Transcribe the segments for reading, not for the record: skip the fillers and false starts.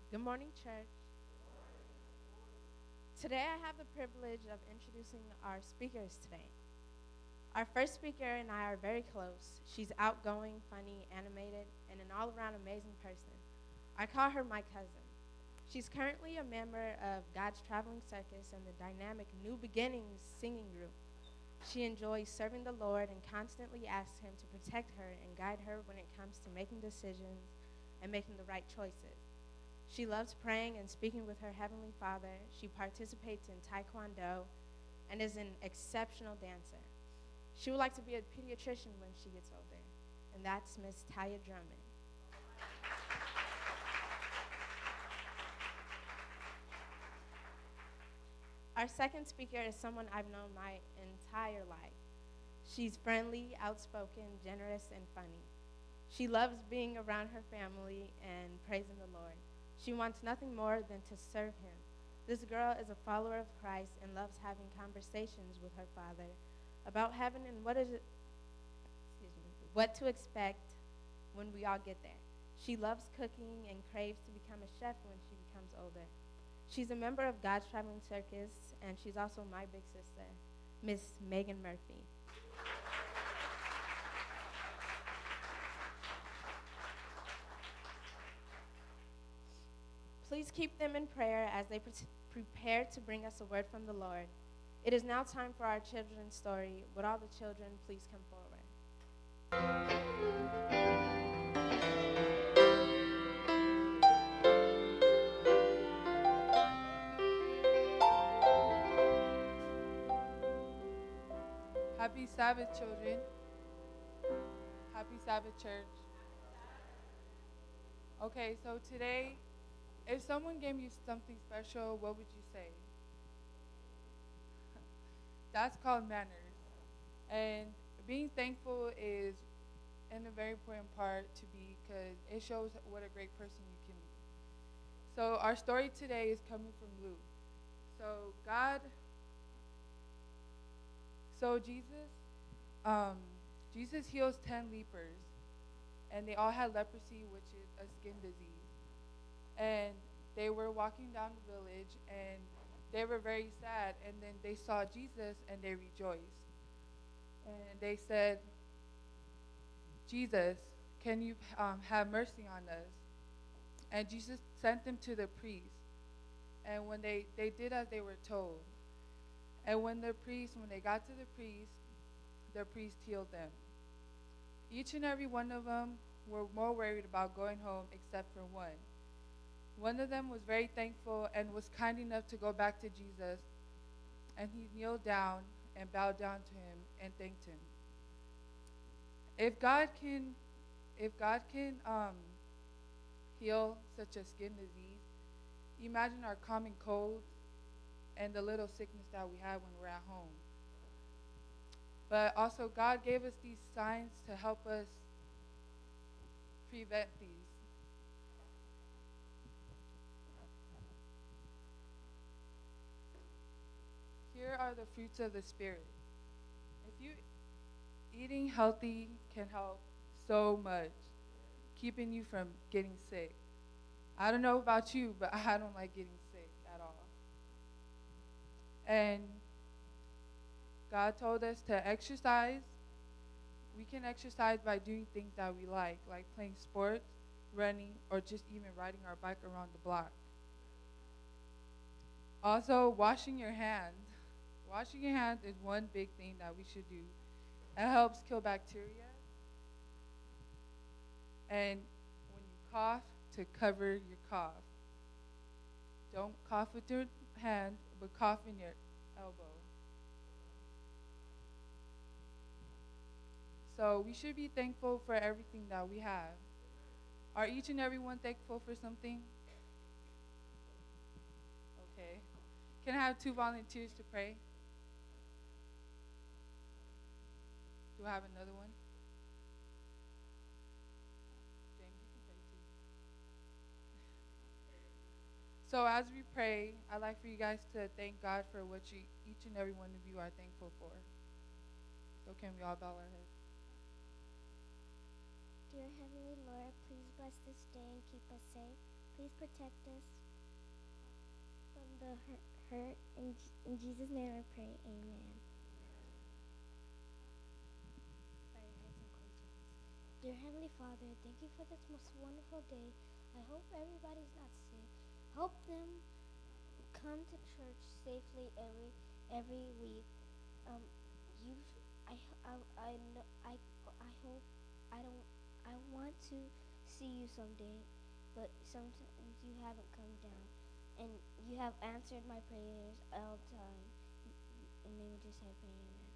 Good morning, church. Today I have the privilege of introducing our speakers today. Our first speaker and I are very close. She's outgoing, funny, animated, and an all around amazing person. I call her my cousin. She's currently a member of God's Traveling Circus and the dynamic New Beginnings singing group. She enjoys serving the Lord and constantly asks Him to protect her and guide her when it comes to making decisions and making the right choices. She loves praying and speaking with her Heavenly Father. She participates in Taekwondo and is an exceptional dancer. She would like to be a pediatrician when she gets older, and that's Miss Taya Drummond. Our second speaker is someone I've known my entire life. She's friendly, outspoken, generous, and funny. She loves being around her family and praising the Lord. She wants nothing more than to serve Him. This girl is a follower of Christ and loves having conversations with her Father about heaven and what to expect when we all get there. She loves cooking and craves to become a chef when she becomes older. She's a member of God's Traveling Circus, and she's also my big sister, Miss Megan Murphy. Please keep them in prayer as they prepare to bring us a word from the Lord. It is now time for our children's story. Would all the children please come forward? Happy Sabbath, children. Happy Sabbath, church. Okay, so today, if someone gave you something special, what would you say? That's called manners. And being thankful is in a very important part to be because it shows what a great person you can be. So our story today is coming from Luke. So God, so um, Jesus heals 10 lepers, and they all had leprosy, which is a skin disease. And they were walking down the village, and they were very sad. And then they saw Jesus, and they rejoiced. And they said, Jesus, can you have mercy on us? And Jesus sent them to the priest. And when they did as they were told. And when they got to the priest healed them. Each and every one of them were more worried about going home except for one. One of them was very thankful and was kind enough to go back to Jesus, and he kneeled down and bowed down to him and thanked him. If God can, if God can heal such a skin disease, imagine our common colds and the little sickness that we have when we're at home. But also, God gave us these signs to help us prevent these. Here are the fruits of the Spirit. If you eating healthy can help so much, keeping you from getting sick. I don't know about you, but I don't like getting sick at all. And God told us to exercise. We can exercise by doing things that we like playing sports, running, or just even riding our bike around the block. Also, washing your hands. Washing your hands is one big thing that we should do. It helps kill bacteria. And when you cough, to cover your cough. Don't cough with your hand, but cough in your elbow. So we should be thankful for everything that we have. Are each and every one thankful for something? Okay. Can I have two volunteers to pray? Do I have another one? James, you can pray too. So as we pray, I'd like for you guys to thank God for what each and every one of you are thankful for. So can we all bow our heads? Dear Heavenly Lord, please bless this day and keep us safe. please protect us from the hurt. In Jesus' name I pray, amen. Bow your heads and close your eyes. Dear Heavenly Father, thank you for this most wonderful day. I hope everybody's not sick. Help them come to church safely every week. You, I know, I hope I want to see you someday, but sometimes you haven't come down, and you have answered my prayers all the time. In the name of Jesus, I pray, amen.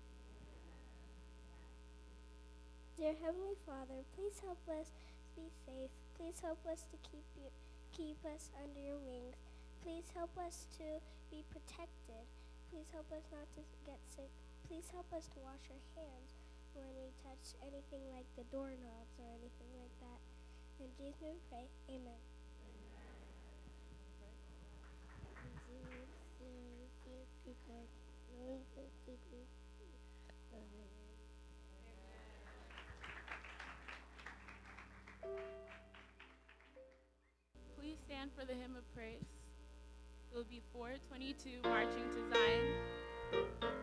Dear Heavenly Father, please help us be safe. Please help us to keep us under your wings. Please help us to be protected. Please help us not to get sick. Please help us to wash our hands when we touch anything like the doorknobs or anything like that. In Jesus' name we pray, amen. Please stand for the hymn of praise. It will be 422, Marching to Zion.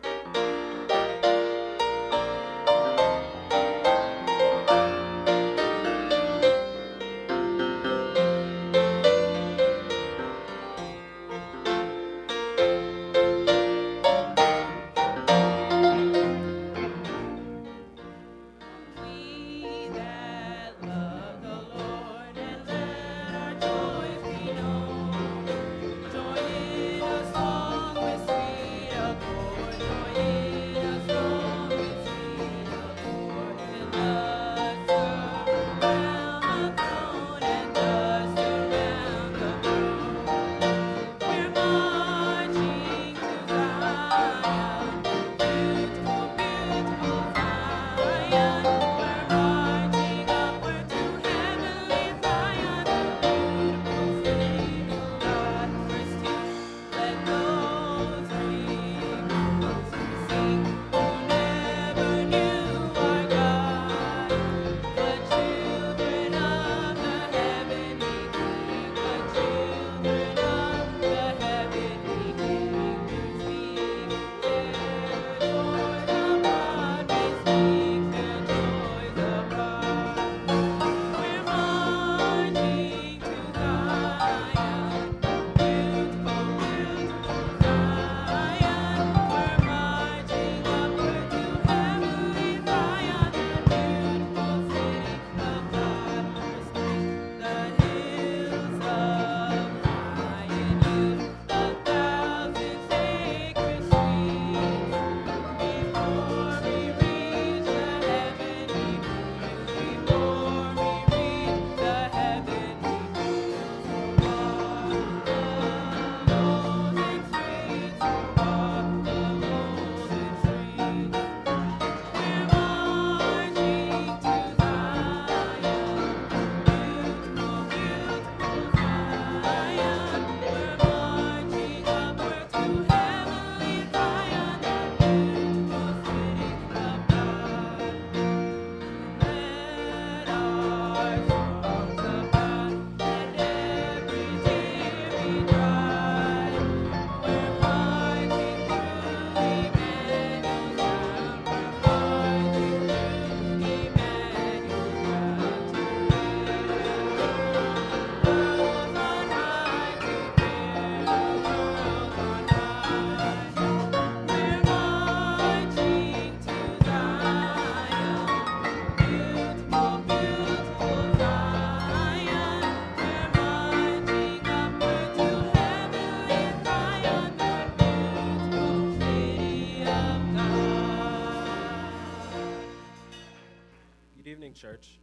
Church.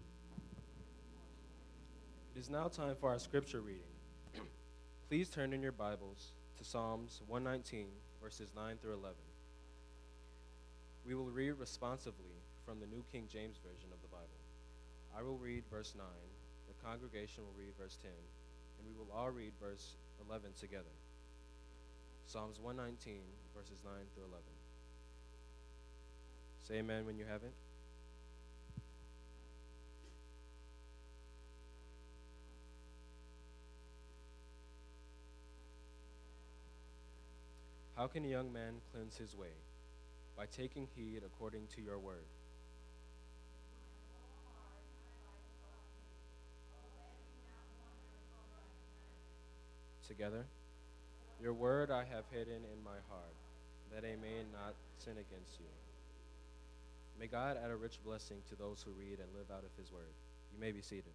It is now time for our scripture reading. Please turn in your Bibles to Psalms 119, verses 9 through 11. We will read responsively from the New King James Version of the Bible. I will read verse 9, the congregation will read verse 10, and we will all read verse 11 together. Psalms 119, verses 9 through 11. Say amen when you have it. How can a young man cleanse his way? By taking heed according to your word. Together, your word I have hidden in my heart, that I may not sin against you. May God add a rich blessing to those who read and live out of his word. You may be seated.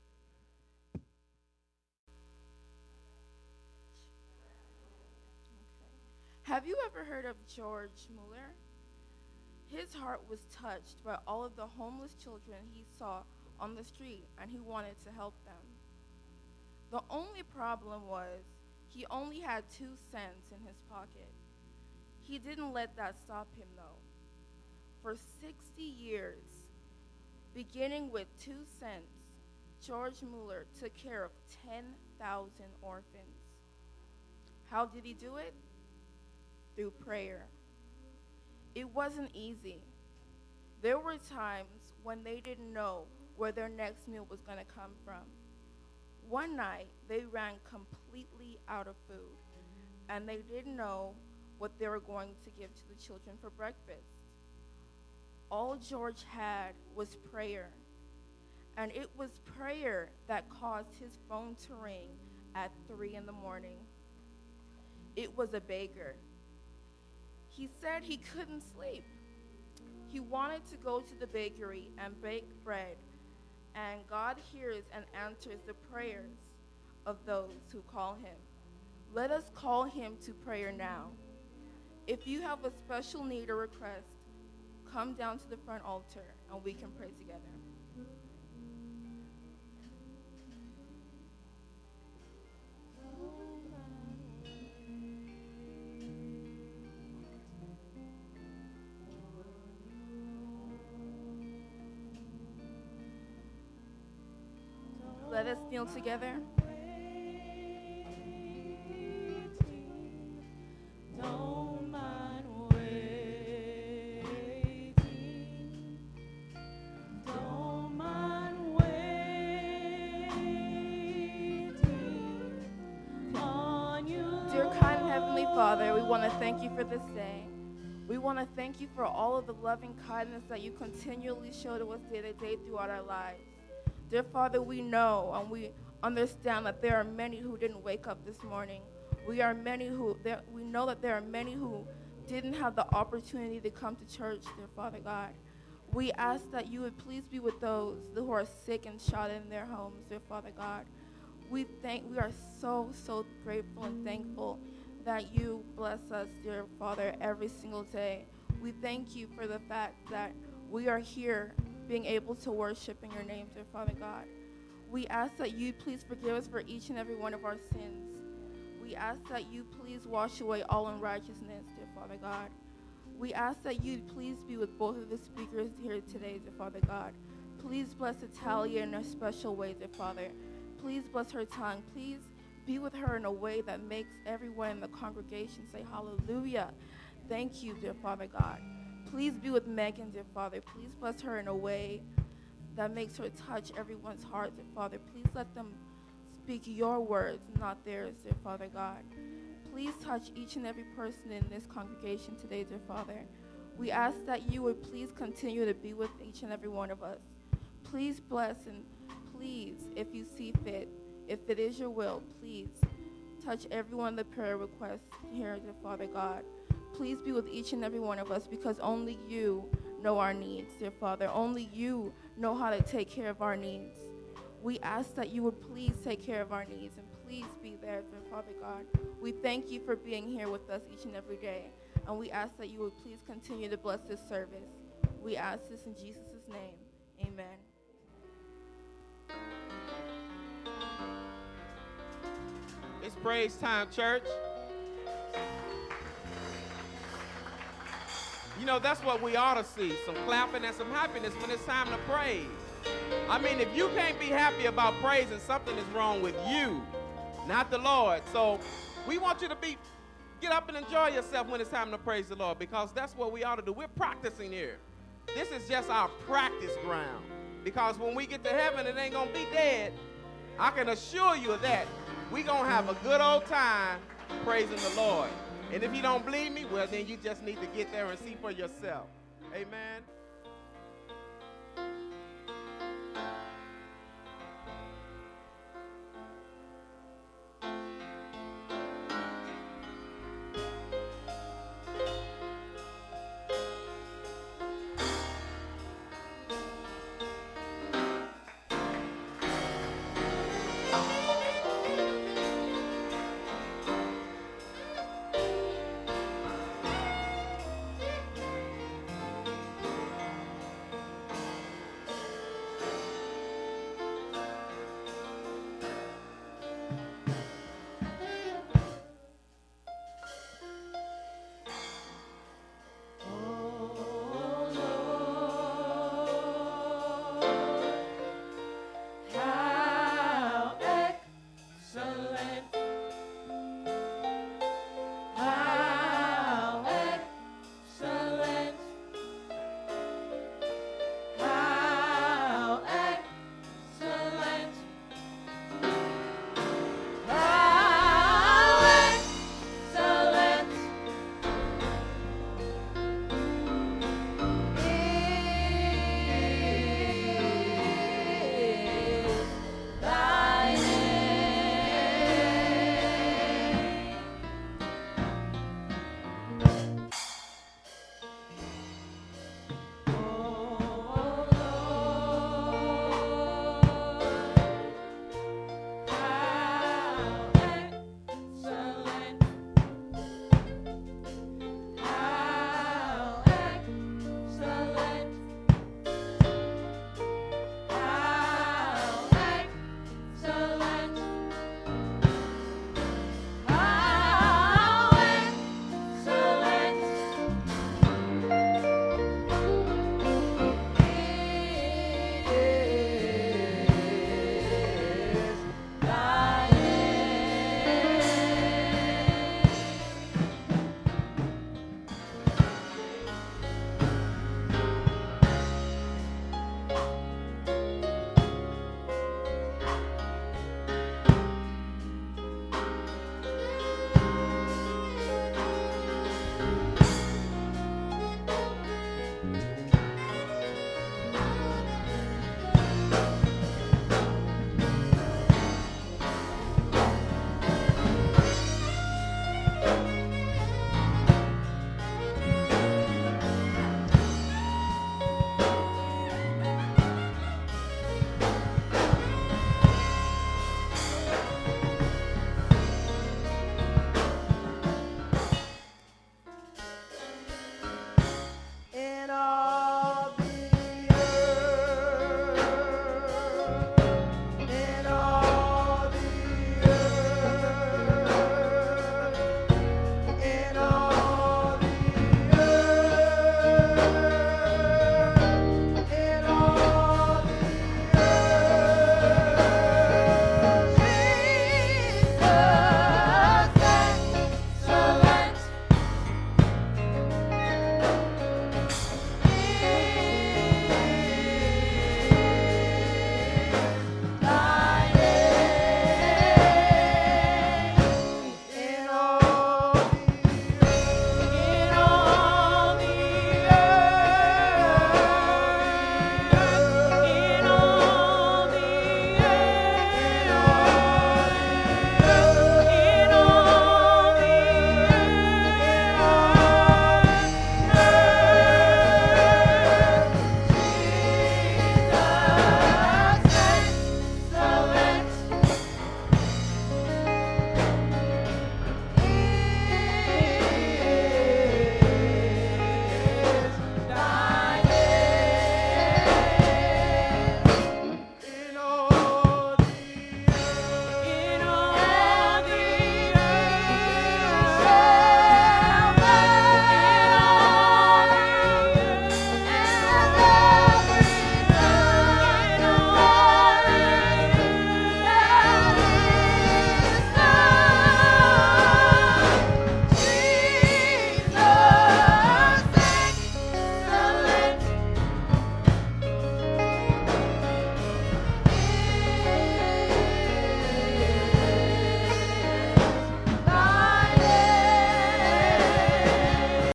Have you ever heard of George Mueller? His heart was touched by all of the homeless children he saw on the street, and he wanted to help them. The only problem was he only had 2 cents in his pocket. He didn't let that stop him, though. For 60 years, beginning with 2 cents, George Mueller took care of 10,000 orphans. How did he do it? Through prayer. It wasn't easy. There were times when they didn't know where their next meal was going to come from. One night, they ran completely out of food, and they didn't know what they were going to give to the children for breakfast. All George had was prayer, and it was prayer that caused his phone to ring at 3 in the morning. It was a baker. He said he couldn't sleep. He wanted to go to the bakery and bake bread, and God hears and answers the prayers of those who call him. Let us call him to prayer now. If you have a special need or request, come down to the front altar and we can pray together. Let us kneel together. Don't mind waiting. Don't mind waiting on you. Dear kind Heavenly Father, we want to thank you for this day. We want to thank you for all of the loving kindness that you continually show to us day to day throughout our lives. Dear Father, we know and we understand that there are many who didn't wake up this morning. We know that there are many who didn't have the opportunity to come to church, dear Father God. We ask that you would please be with those who are sick and shut in their homes, dear Father God. We are so grateful and thankful that you bless us, dear Father, every single day. We thank you for the fact that we are here being able to worship in your name, dear Father God. We ask that you please forgive us for each and every one of our sins. We ask that you please wash away all unrighteousness, dear Father God. We ask that you please be with both of the speakers here today, dear Father God. Please bless Italia in a special way, dear Father. Please bless her tongue. Please be with her in a way that makes everyone in the congregation say hallelujah. Thank you, dear Father God. Please be with Megan, dear Father. Please bless her in a way that makes her touch everyone's heart, dear Father. Please let them speak your words, not theirs, dear Father God. Please touch each and every person in this congregation today, dear Father. We ask that you would please continue to be with each and every one of us. Please bless and please, if you see fit, if it is your will, please touch everyone the prayer requests here, dear Father God. Please be with each and every one of us because only you know our needs, dear Father. Only you know how to take care of our needs. We ask that you would please take care of our needs and please be there, dear Father God. We thank you for being here with us each and every day. And we ask that you would please continue to bless this service. We ask this in Jesus' name. Amen. It's praise time, church. You know, that's what we ought to see, some clapping and some happiness when it's time to praise. I mean, if you can't be happy about praising, something is wrong with you, not the Lord. So we want you to get up and enjoy yourself when it's time to praise the Lord, because that's what we ought to do. We're practicing here. This is just our practice ground, because when we get to heaven, it ain't going to be dead. I can assure you of that. We're going to have a good old time praising the Lord. And if you don't believe me, well, then you just need to get there and see for yourself. Amen.